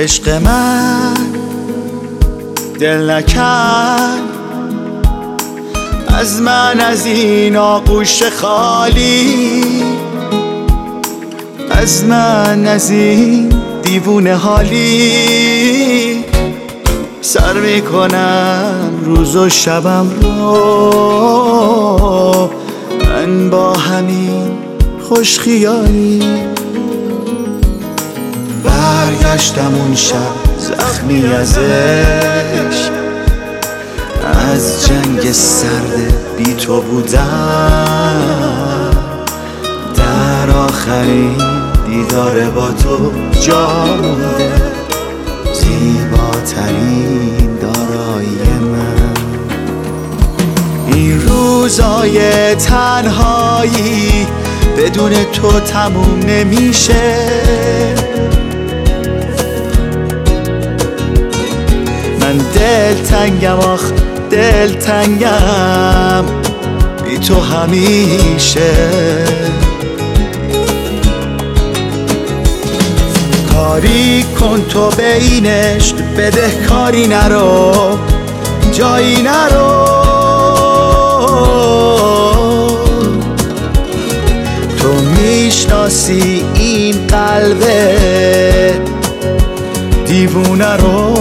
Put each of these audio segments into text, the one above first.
عشق من دل نکن از من، از این آغوش خالی، از من، از این دیوونه حالی. سر میکنم روز و شبم رو من با همین خوش خیالی. برگشتم اون شب زخمی از عشق، از جنگ سرد بی تو بودم، در آخرین دیدار با تو جا مونده زیباترین دارایی من. این روزای تنهایی بدون تو تموم نمیشه، من دلتنگم، آخ دلتنگم بی تو همیشه. کاری کن تو به این عشق، بده کاری نرو، جایی نرو. تو میشناسی این قلب دیوونه رو.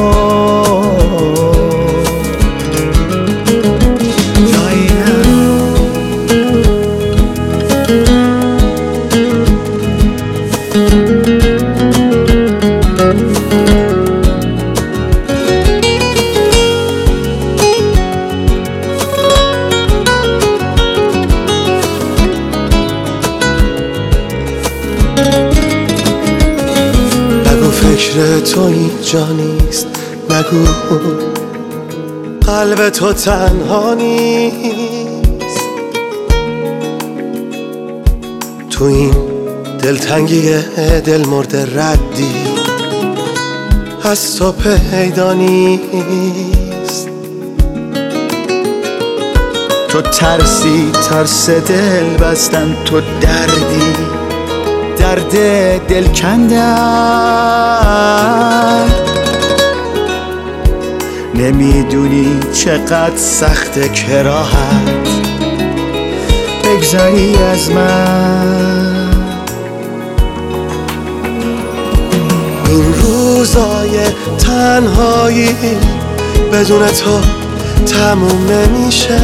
فکر تو اینجا نیست، نگو قلب تو تنها نیست. تو این دلتنگی دل مرده ردی از تو پیدا نیست. تو ترسی، ترس دل بستن، تو دردی، درد دل کندن. نمیدونی چقدر سخت کراهت بگذری از من. این روزای تنهایی بدون تو تموم نمیشه.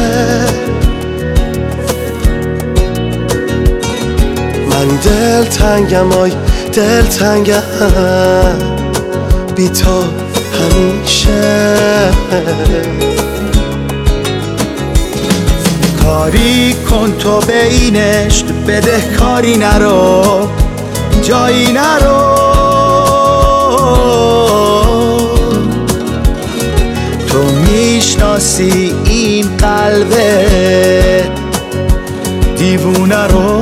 من دلتنگم، آی دلتنگم بی تو همیشه. کاری کن تو به این عشق، بده کاری نرو، جایی نرو. تو میشناسی این قلب دیوونه رو.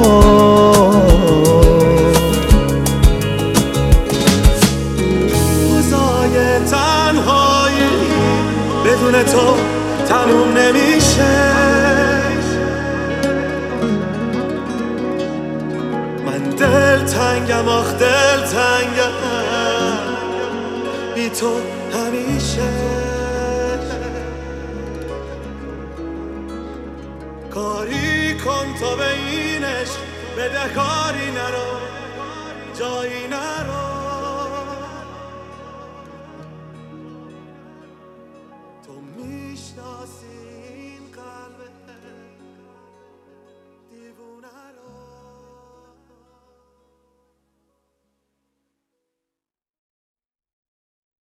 بدون تو تموم نمیشه. من دلتنگم، آخ دلتنگم بی تو همیشه. کاری کن تو به این عشق، بده کاری نرو، جایی نرو. تو میشناسی این قلب